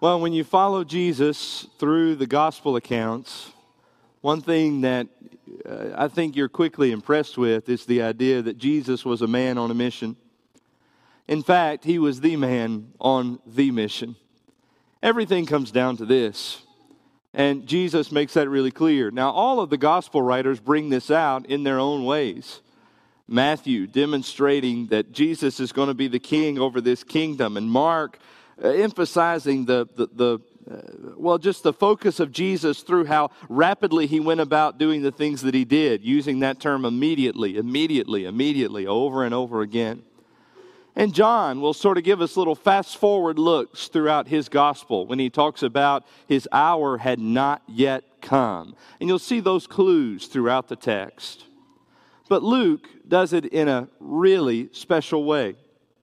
Well, when you follow Jesus through the gospel accounts, one thing that I think you're quickly impressed with is the idea that Jesus was a man on a mission. In fact, he was the man on the mission. Everything comes down to this, and Jesus makes that really clear. Now, all of the gospel writers bring this out in their own ways. Matthew demonstrating that Jesus is going to be the king over this kingdom, and Mark emphasizing just the focus of Jesus through how rapidly he went about doing the things that he did, using that term immediately, over and over again. And John will sort of give us little fast-forward looks throughout his gospel when he talks about his hour had not yet come. And you'll see those clues throughout the text. But Luke does it in a really special way.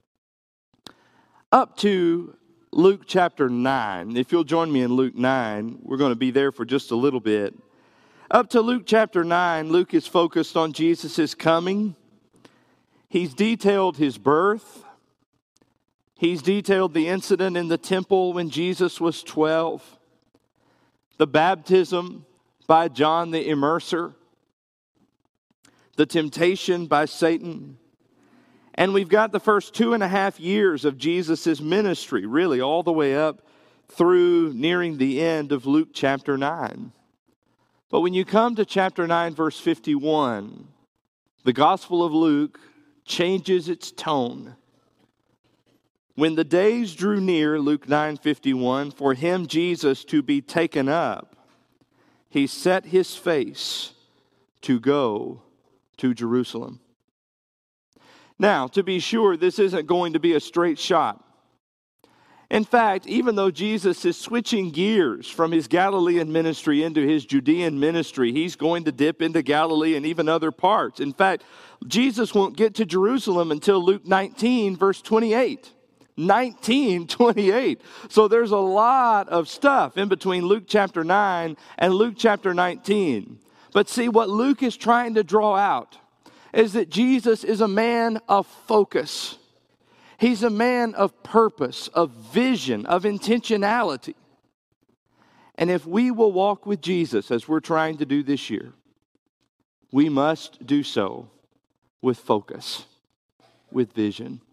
Up to Luke chapter 9. If you'll join me in Luke 9, we're going to be there for just a little bit. Up to Luke chapter 9, Luke is focused on Jesus' coming. He's detailed his birth. He's detailed the incident in the temple when Jesus was 12. The baptism by John the Immerser. The temptation by Satan. And we've got the first 2.5 years of Jesus' ministry, really all the way up through nearing the end of Luke chapter 9. But when you come to chapter 9, verse 51, the Gospel of Luke changes its tone. When the days drew near, Luke 9:51, for him, Jesus, to be taken up, he set his face to go to Jerusalem. Now, to be sure, this isn't going to be a straight shot. In fact, even though Jesus is switching gears from his Galilean ministry into his Judean ministry, he's going to dip into Galilee and even other parts. In fact, Jesus won't get to Jerusalem until Luke 19, verse 28. 19:28. So there's a lot of stuff in between Luke chapter 9 and Luke chapter 19. But see, what Luke is trying to draw out is that Jesus is a man of focus. He's a man of purpose, of vision, of intentionality. And if we will walk with Jesus as we're trying to do this year, we must do so with focus, with vision.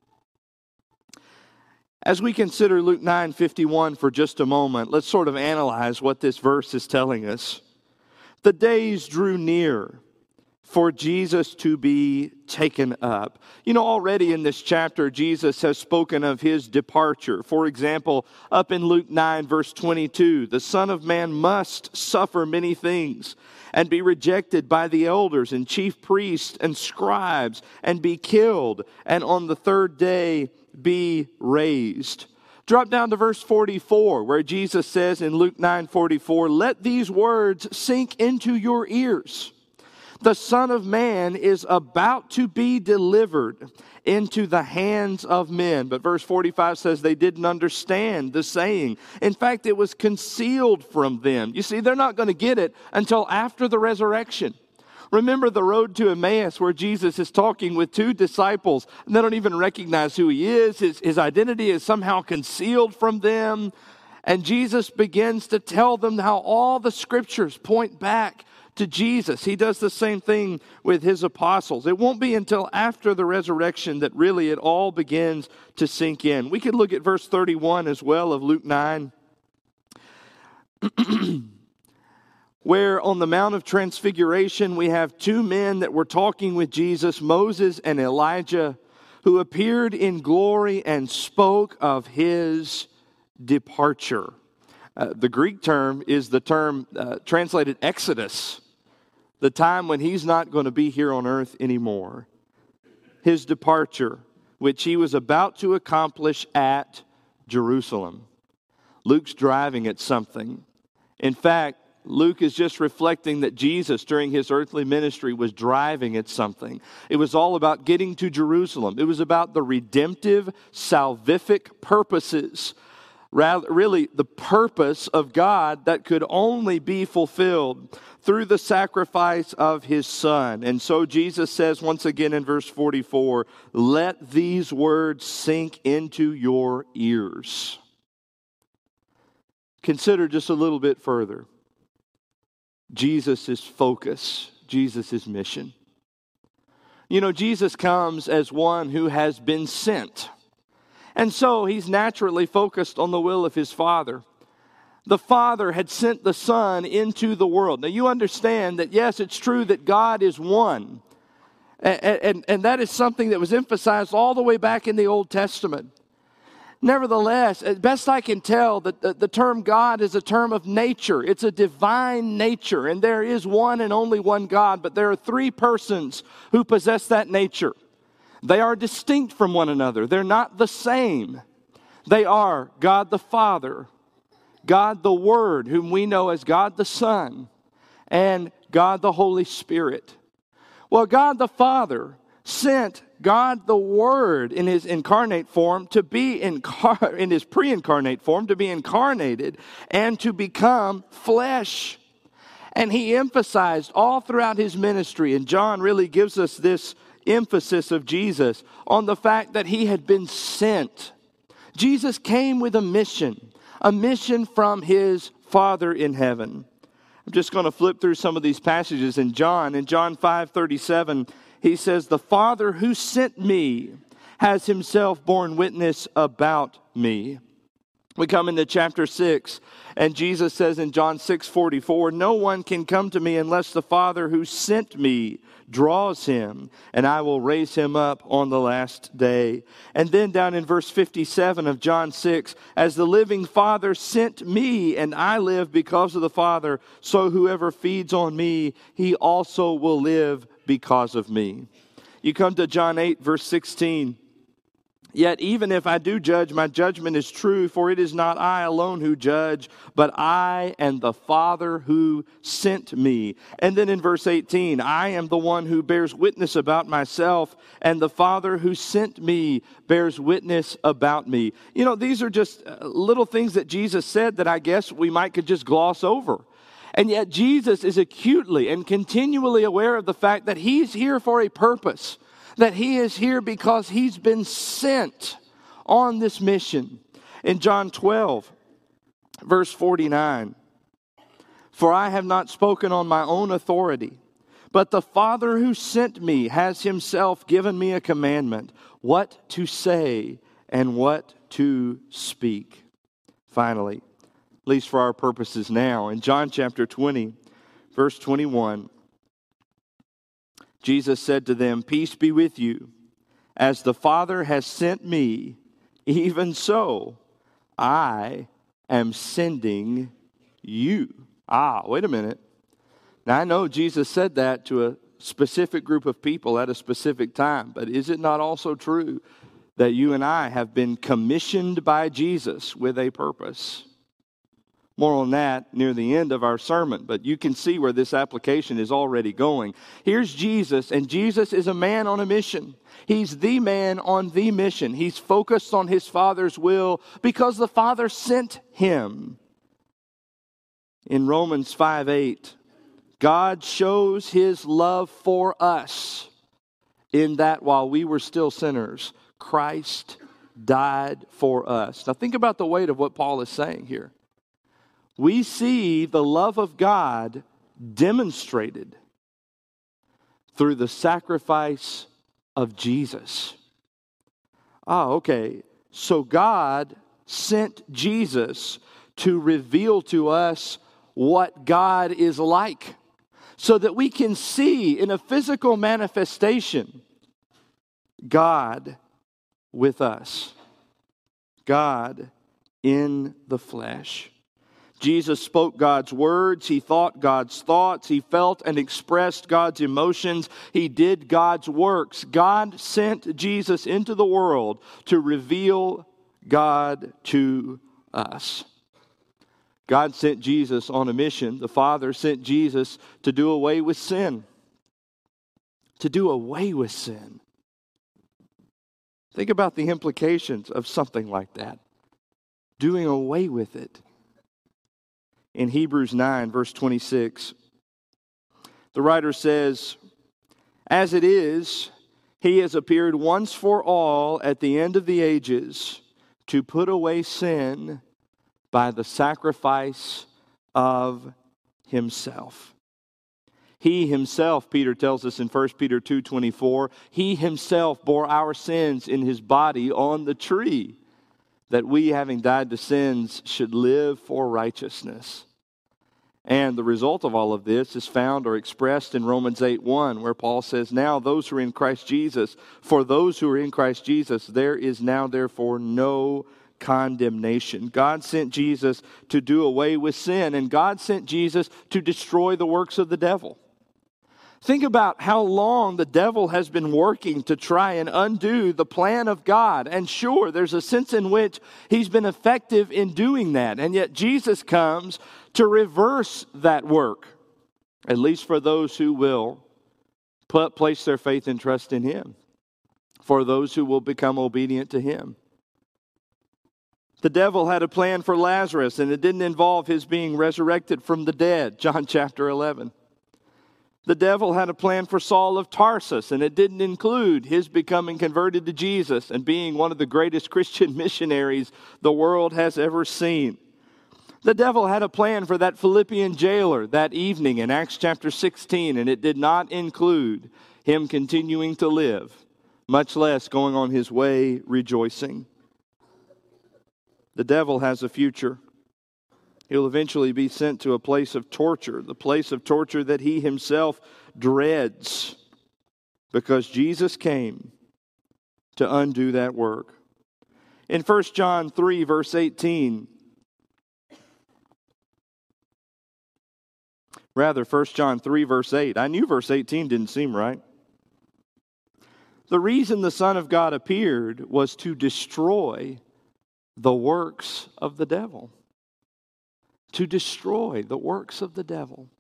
As we consider Luke 9:51 for just a moment, let's sort of analyze what this verse is telling us. The days drew near for Jesus to be taken up. You know, already in this chapter, Jesus has spoken of his departure. For example, up in Luke 9, verse 22, the Son of Man must suffer many things and be rejected by the elders and chief priests and scribes and be killed, and on the third day be raised. Drop down to verse 44, where Jesus says in Luke 9:44, let these words sink into your ears. The Son of Man is about to be delivered into the hands of men. But verse 45 says they didn't understand the saying. In fact, it was concealed from them. You see, they're not going to get it until after the resurrection. Remember the road to Emmaus where Jesus is talking with two disciples and they don't even recognize who he is. His identity is somehow concealed from them. And Jesus begins to tell them how all the scriptures point back to Jesus. He does the same thing with his apostles. It won't be until after the resurrection that really it all begins to sink in. We could look at verse 31 as well of Luke 9. Where on the Mount of Transfiguration we have two men that were talking with Jesus, Moses and Elijah, who appeared in glory and spoke of his departure. The Greek term is the term translated Exodus, the time when he's not going to be here on earth anymore. His departure, which he was about to accomplish at Jerusalem. Luke's driving at something. In fact, Luke is just reflecting that Jesus, during his earthly ministry, was driving at something. It was all about getting to Jerusalem. It was about the redemptive, salvific purposes. Really, the purpose of God that could only be fulfilled through the sacrifice of his Son. And so Jesus says once again in verse 44, let these words sink into your ears. Consider just a little bit further Jesus' focus, Jesus' mission. You know, Jesus comes as one who has been sent. And so he's naturally focused on the will of his Father. The Father had sent the Son into the world. Now you understand that, yes, it's true that God is one. And that is something that was emphasized all the way back in the Old Testament. Nevertheless, as best I can tell, the term God is a term of nature. It's a divine nature, and there is one and only one God, but there are three persons who possess that nature. They are distinct from one another. They're not the same. They are God the Father, God the Word, whom we know as God the Son, and God the Holy Spirit. Well, God the Father sent God the Word in his incarnate form to be in his pre-incarnate form to be incarnated and to become flesh. And he emphasized all throughout his ministry, and John really gives us this emphasis of Jesus on the fact that he had been sent. Jesus came with a mission from his Father in heaven. I'm just going to flip through some of these passages in John. In John 5:37, he says, "The Father who sent me has himself borne witness about me." We come into chapter 6, and Jesus says in John 6:44, "No one can come to me unless the Father who sent me draws him, and I will raise him up on the last day." And then down in verse 57 of John 6, "As the living Father sent me, and I live because of the Father, so whoever feeds on me, he also will live because of me." You come to John 8, verse 16. "Yet even if I do judge, my judgment is true, for it is not I alone who judge, but I and the Father who sent me." And then in verse 18, "I am the one who bears witness about myself, and the Father who sent me bears witness about me." You know, these are just little things that Jesus said that I guess we could just gloss over. And yet Jesus is acutely and continually aware of the fact that he's here for a purpose, that he is here because he's been sent on this mission. In John 12, verse 49, "For I have not spoken on my own authority, but the Father who sent me has himself given me a commandment, what to say and what to speak." Finally, at least for our purposes now, in John chapter 20, verse 21, Jesus said to them, "Peace be with you. As the Father has sent me, even so I am sending you." Wait a minute. Now I know Jesus said that to a specific group of people at a specific time, but is it not also true that you and I have been commissioned by Jesus with a purpose? More on that near the end of our sermon, but you can see where this application is already going. Here's Jesus, and Jesus is a man on a mission. He's the man on the mission. He's focused on his Father's will because the Father sent him. In Romans 5:8, God shows his love for us in that while we were still sinners, Christ died for us. Now think about the weight of what Paul is saying here. We see the love of God demonstrated through the sacrifice of Jesus. Okay. So God sent Jesus to reveal to us what God is like, so that we can see in a physical manifestation God with us, God in the flesh. Jesus spoke God's words. He thought God's thoughts. He felt and expressed God's emotions. He did God's works. God sent Jesus into the world to reveal God to us. God sent Jesus on a mission. The Father sent Jesus to do away with sin. To do away with sin. Think about the implications of something like that. Doing away with it. In Hebrews 9, verse 26, the writer says, "As it is, he has appeared once for all at the end of the ages to put away sin by the sacrifice of himself. He himself, Peter tells us in 1 Peter 2:24, he himself bore our sins in his body on the tree, that we, having died to sins, should live for righteousness. And the result of all of this is found or expressed in Romans 8:1, where Paul says, now those who are in Christ Jesus, for those who are in Christ Jesus, there is now therefore no condemnation. God sent Jesus to do away with sin, and God sent Jesus to destroy the works of the devil. Think about how long the devil has been working to try and undo the plan of God. And sure, there's a sense in which he's been effective in doing that. And yet Jesus comes to reverse that work, at least for those who will place their faith and trust in him, for those who will become obedient to him. The devil had a plan for Lazarus, and it didn't involve his being resurrected from the dead, John chapter 11. The devil had a plan for Saul of Tarsus, and it didn't include his becoming converted to Jesus and being one of the greatest Christian missionaries the world has ever seen. The devil had a plan for that Philippian jailer that evening in Acts chapter 16, and it did not include him continuing to live, much less going on his way rejoicing. The devil has a future. He'll eventually be sent to a place of torture, the place of torture that he himself dreads, because Jesus came to undo that work. In 1 John 3, verse 18, rather, 1 John 3, verse 8. I knew verse 18 didn't seem right. The reason the Son of God appeared was to destroy the works of the devil. To destroy the works of the devil.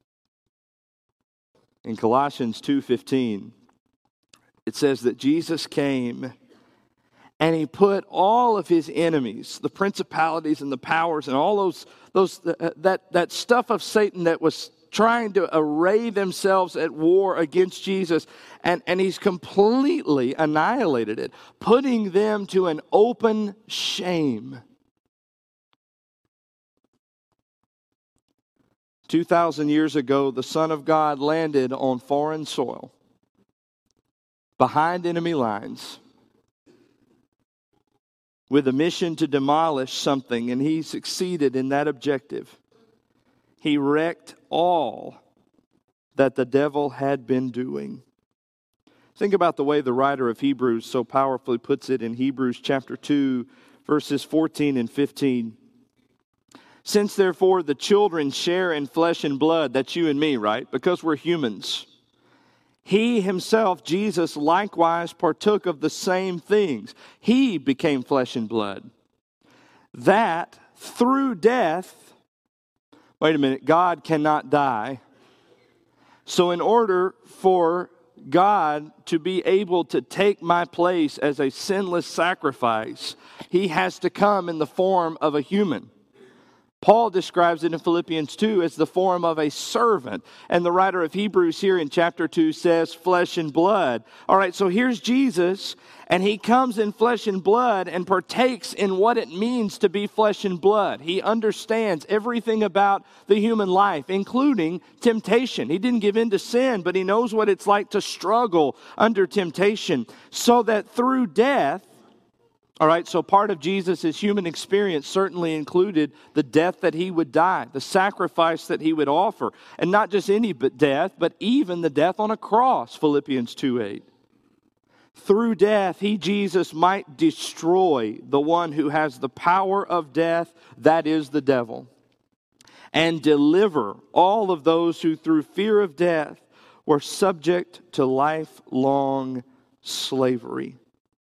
In Colossians 2:15, it says that Jesus came and he put all of his enemies, the principalities and the powers and all that stuff of Satan that was trying to array themselves at war against Jesus, and he's completely annihilated it, putting them to an open shame. 2,000 years ago, the Son of God landed on foreign soil, behind enemy lines, with a mission to demolish something, and he succeeded in that objective. He wrecked all that the devil had been doing. Think about the way the writer of Hebrews so powerfully puts it in Hebrews chapter 2, verses 14 and 15. Since therefore the children share in flesh and blood, that's you and me, right? Because we're humans. He himself, Jesus, likewise partook of the same things. He became flesh and blood. That through death, wait a minute, God cannot die. So in order for God to be able to take my place as a sinless sacrifice, he has to come in the form of a human. Paul describes it in Philippians 2 as the form of a servant. And the writer of Hebrews here in chapter 2 says flesh and blood. All right, so here's Jesus, and he comes in flesh and blood and partakes in what it means to be flesh and blood. He understands everything about the human life, including temptation. He didn't give in to sin, but he knows what it's like to struggle under temptation, so that through death, all right, so part of Jesus' human experience certainly included the death that he would die, the sacrifice that he would offer. And not just any death, but even the death on a cross, Philippians 2:8. Through death, he, Jesus, might destroy the one who has the power of death, that is the devil, and deliver all of those who through fear of death were subject to lifelong slavery.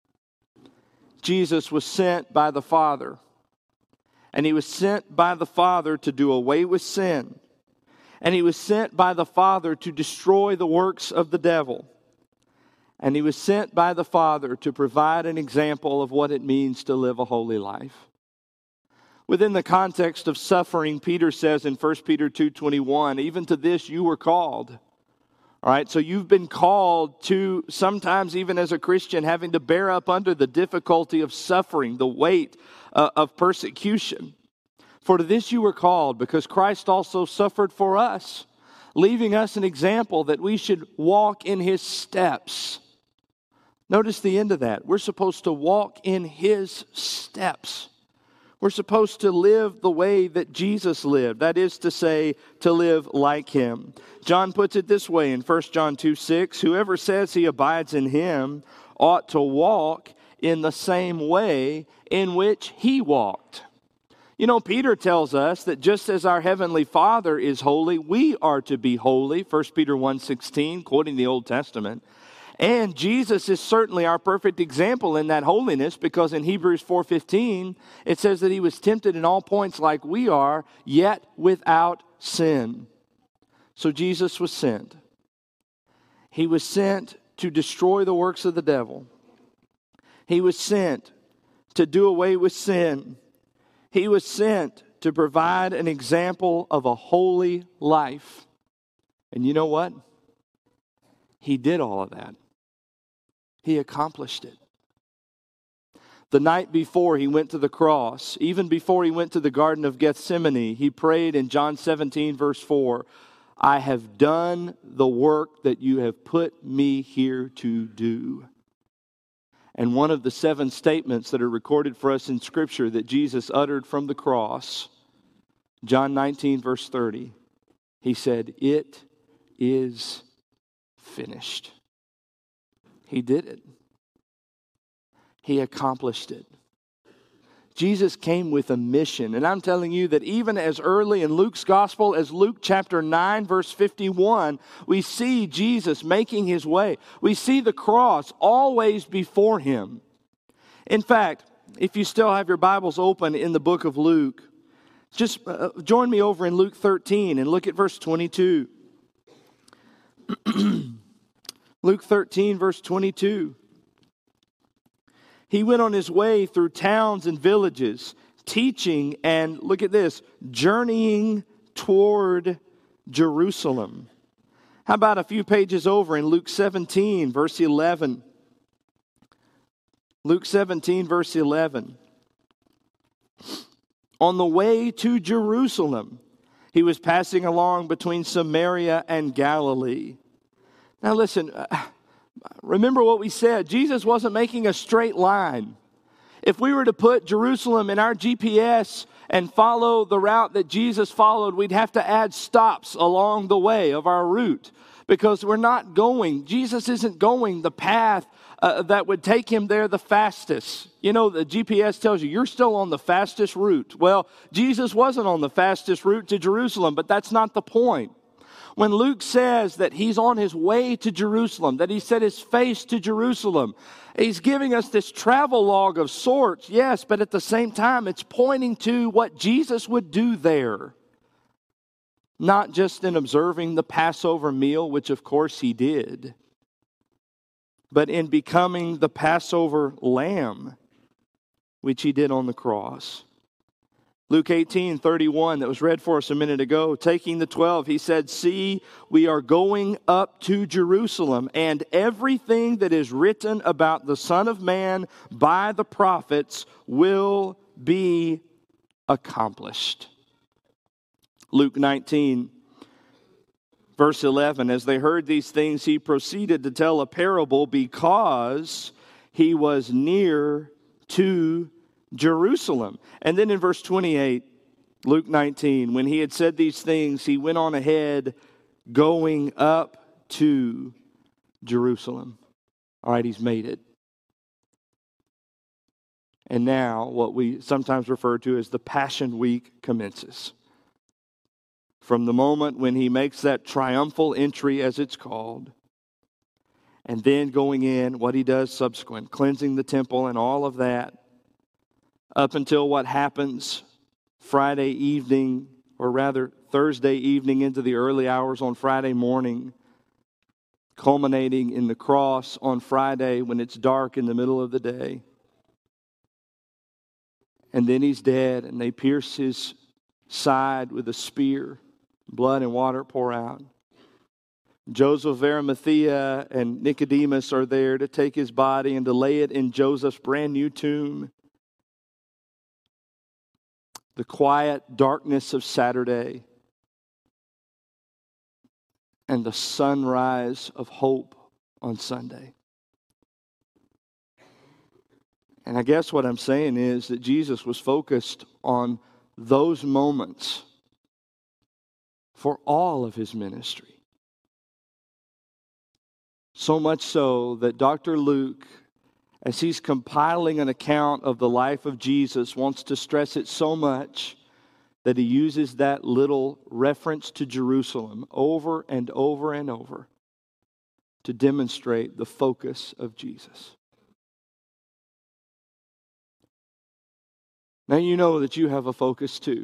Jesus was sent by the Father, and he was sent by the Father to do away with sin, and he was sent by the Father to destroy the works of the devil, and he was sent by the Father to provide an example of what it means to live a holy life. Within the context of suffering, Peter says in 1 Peter 2:21, even to this you were called. All right, so you've been called to, sometimes even as a Christian, having to bear up under the difficulty of suffering, the weight of persecution. For to this you were called, because Christ also suffered for us, leaving us an example that we should walk in His steps. Notice the end of that. We're supposed to walk in His steps. We're supposed to live the way that Jesus lived. That is to say, to live like Him. John puts it this way in 1 John 2:6, whoever says he abides in Him ought to walk in the same way in which He walked. You know, Peter tells us that just as our Heavenly Father is holy, we are to be holy, 1 Peter 1:16, quoting the Old Testament. And Jesus is certainly our perfect example in that holiness, because in Hebrews 4:15, it says that He was tempted in all points like we are, yet without sin. So Jesus was sent. He was sent to destroy the works of the devil. He was sent to do away with sin. He was sent to provide an example of a holy life. And you know what? He did all of that. He accomplished it. The night before He went to the cross, even before He went to the Garden of Gethsemane, He prayed in John 17, verse 4, I have done the work that you have put me here to do. And one of the 7 statements that are recorded for us in Scripture that Jesus uttered from the cross, John 19, verse 30, He said, it is finished. He did it. He accomplished it. Jesus came with a mission. And I'm telling you that even as early in Luke's gospel as Luke chapter 9, verse 51, we see Jesus making His way. We see the cross always before Him. In fact, if you still have your Bibles open in the book of Luke, just join me over in Luke 13 and look at verse 22. Luke 13, verse 22. He went on His way through towns and villages, teaching and, look at this, journeying toward Jerusalem. How about a few pages over in Luke 17, verse 11? Luke 17, verse 11. On the way to Jerusalem, He was passing along between Samaria and Galilee. Now listen, remember what we said. Jesus wasn't making a straight line. If we were to put Jerusalem in our GPS and follow the route that Jesus followed, we'd have to add stops along the way of our route, because Jesus isn't going the path that would take Him there the fastest. You know, the GPS tells you you're still on the fastest route. Well, Jesus wasn't on the fastest route to Jerusalem, but that's not the point. When Luke says that He's on His way to Jerusalem, that He set His face to Jerusalem, he's giving us this travel log of sorts, yes, but at the same time, it's pointing to what Jesus would do there. Not just in observing the Passover meal, which of course He did, but in becoming the Passover lamb, which He did on the cross. Luke 18:31, that was read for us a minute ago, taking the 12, He said, see, we are going up to Jerusalem, and everything that is written about the Son of Man by the prophets will be accomplished. Luke 19, verse 11, as they heard these things, He proceeded to tell a parable because He was near to Jerusalem. And then in verse 28, Luke 19, when He had said these things, He went on ahead going up to Jerusalem. All right, He's made it. And now what we sometimes refer to as the Passion Week commences. From the moment when He makes that triumphal entry, as it's called, and then going in, what He does subsequent, cleansing the temple and all of that, up until what happens Friday evening, or rather Thursday evening into the early hours on Friday morning, culminating in the cross on Friday when it's dark in the middle of the day. And then He's dead, and they pierce His side with a spear. Blood and water pour out. Joseph of Arimathea and Nicodemus are there to take His body and to lay it in Joseph's brand new tomb. the quiet darkness of Saturday, and the sunrise of hope on Sunday. And I guess what I'm saying is that Jesus was focused on those moments for all of his ministry. So much so that Dr. Luke, as he's compiling an account of the life of Jesus, wants to stress it so much that he uses that little reference to Jerusalem over and over and over to demonstrate the focus of Jesus. Now you know that you have a focus too.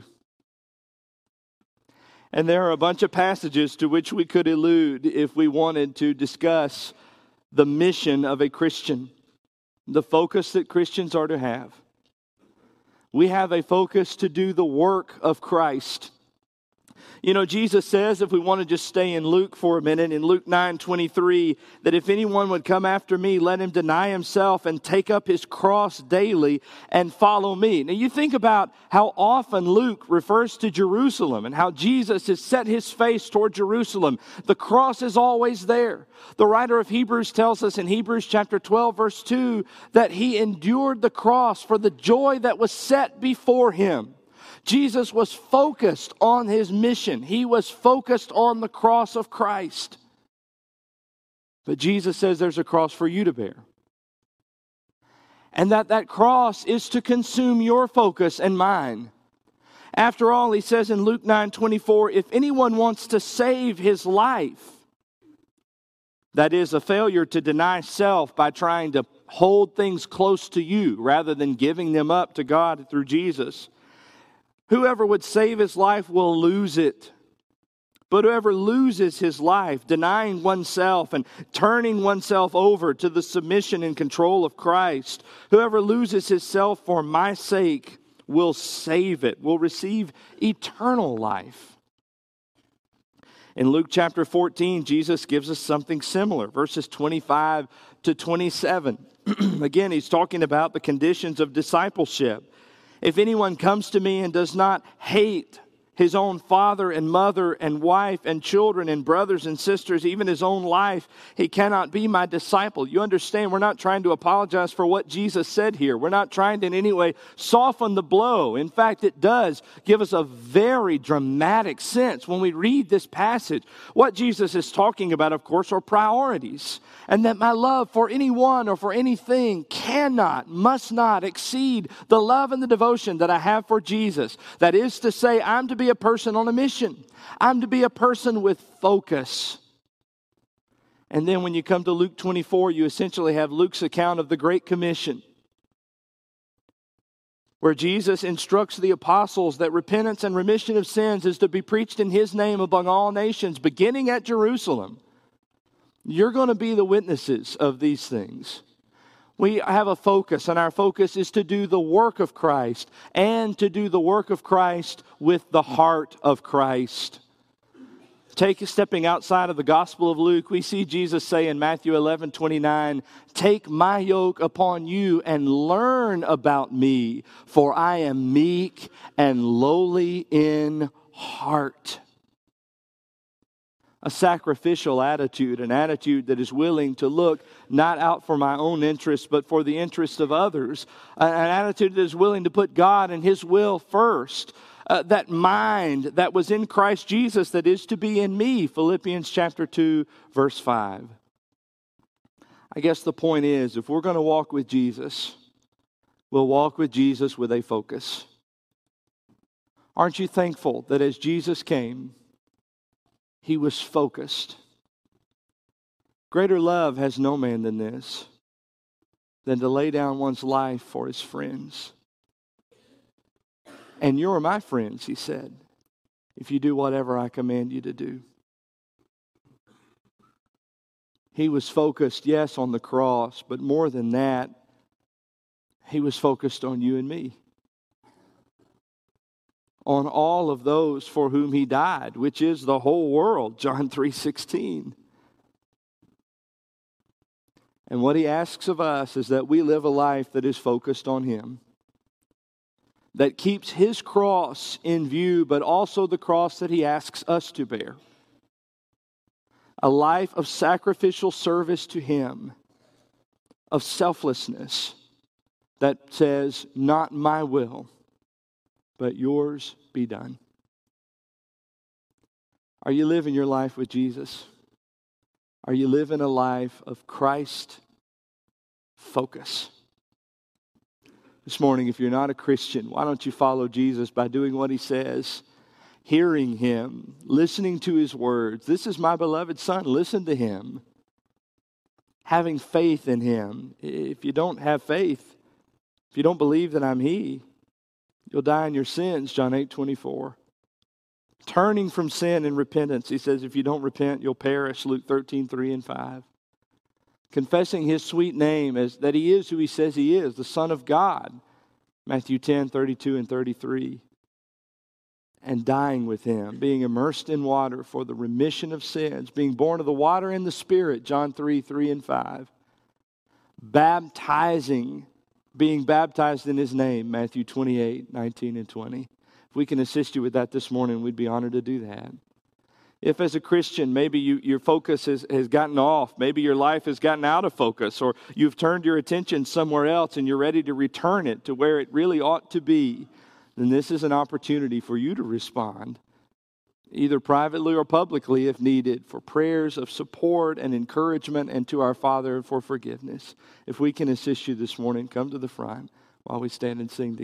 And there are a bunch of passages to which we could allude if we wanted to discuss the mission of a Christian, the focus that Christians are to have. We have a focus to do the work of Christ. You know, Jesus says, if we want to just stay in Luke for a minute, in Luke 9:23, that if anyone would come after me, let him deny himself and take up his cross daily and follow me. Now you think about how often Luke refers to Jerusalem and how Jesus has set his face toward Jerusalem. The cross is always there. The writer of Hebrews tells us in Hebrews chapter 12, verse 2, that he endured the cross for the joy that was set before him. Jesus was focused on his mission. He was focused on the cross of Christ. But Jesus says there's a cross for you to bear. And that cross is to consume your focus and mine. After all, he says in Luke 9:24, if anyone wants to save his life, that is a failure to deny self by trying to hold things close to you rather than giving them up to God through Jesus. Whoever would save his life will lose it. But whoever loses his life, denying oneself and turning oneself over to the submission and control of Christ, whoever loses his self for my sake will save it, will receive eternal life. In Luke chapter 14, Jesus gives us something similar, verses 25 to 27. Again, he's talking about the conditions of discipleship. If anyone comes to me and does not hate his own father and mother and wife and children and brothers and sisters, even his own life, he cannot be my disciple. You understand, we're not trying to apologize for what Jesus said here. We're not trying to in any way soften the blow. In fact, it does give us a very dramatic sense when we read this passage. What Jesus is talking about, of course, are priorities. And that my love for anyone or for anything cannot, must not exceed the love and the devotion that I have for Jesus. That is to say, I'm to be a person on a mission. I'm to be a person with focus. And then when you come to Luke 24, you essentially have Luke's account of the Great Commission, where Jesus instructs the apostles that repentance and remission of sins is to be preached in his name among all nations, beginning at Jerusalem. You're going to be the witnesses of these things. We have a focus, and our focus is to do the work of Christ, and to do the work of Christ with the heart of Christ. Stepping outside of the Gospel of Luke, we see Jesus say in Matthew 11:29, take my yoke upon you and learn about me, for I am meek and lowly in heart. A sacrificial attitude, an attitude that is willing to look not out for my own interests, but for the interests of others. An attitude that is willing to put God and his will first. That mind that was in Christ Jesus that is to be in me. Philippians chapter 2, verse 5. I guess the point is, if we're going to walk with Jesus, we'll walk with Jesus with a focus. Aren't you thankful that as Jesus came, he was focused? Greater love has no man than this, than to lay down one's life for his friends. And you're my friends, he said, if you do whatever I command you to do. He was focused, yes, on the cross, but more than that, he was focused on you and me. On all of those for whom he died, which is the whole world, John 3:16. And what he asks of us is that we live a life that is focused on him. that keeps His cross in view, but also the cross that He asks us to bear. A life of sacrificial service to Him, of selflessness that says, not my will, but yours be done. Are you living your life with Jesus? Are you living a life of Christ focus? This morning, if you're not a Christian, why don't you follow Jesus by doing what He says, hearing Him, listening to His words. This is my beloved Son. Listen to Him. Having faith in Him. If you don't have faith, if you don't believe that I'm He, you'll die in your sins, John 8:24. Turning from sin and repentance. He says, if you don't repent, you'll perish, Luke 13:3 and 5. Confessing His sweet name as that He is who He says He is, the Son of God, Matthew 10:32 and 33. And dying with Him, being immersed in water for the remission of sins, being born of the water and the Spirit, John 3:3 and 5. Baptizing, being baptized in His name, Matthew 28:19 and 20. If we can assist you with that this morning, we'd be honored to do that. If as a Christian, maybe your focus has gotten off, maybe your life has gotten out of focus, or you've turned your attention somewhere else and you're ready to return it to where it really ought to be, then this is an opportunity for you to respond, either privately or publicly if needed, for prayers of support and encouragement, and to our Father for forgiveness. If we can assist you this morning, come to the front while we stand and sing together.